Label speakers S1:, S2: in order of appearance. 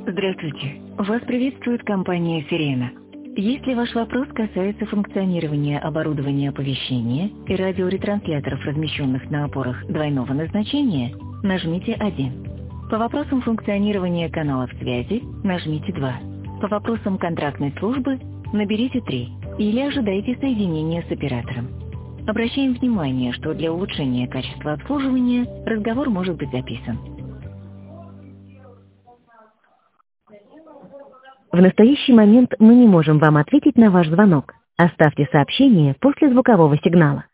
S1: Здравствуйте. Вас приветствует компания «Сирена». Если ваш вопрос касается функционирования оборудования оповещения и радиоретрансляторов, размещенных на опорах двойного назначения, нажмите 1. По вопросам функционирования каналов связи нажмите 2. По вопросам контрактной службы наберите 3 или ожидайте соединения с оператором. Обращаем внимание, что для улучшения качества обслуживания разговор может быть записан.
S2: В настоящий момент мы не можем вам ответить на ваш звонок. Оставьте сообщение после звукового сигнала.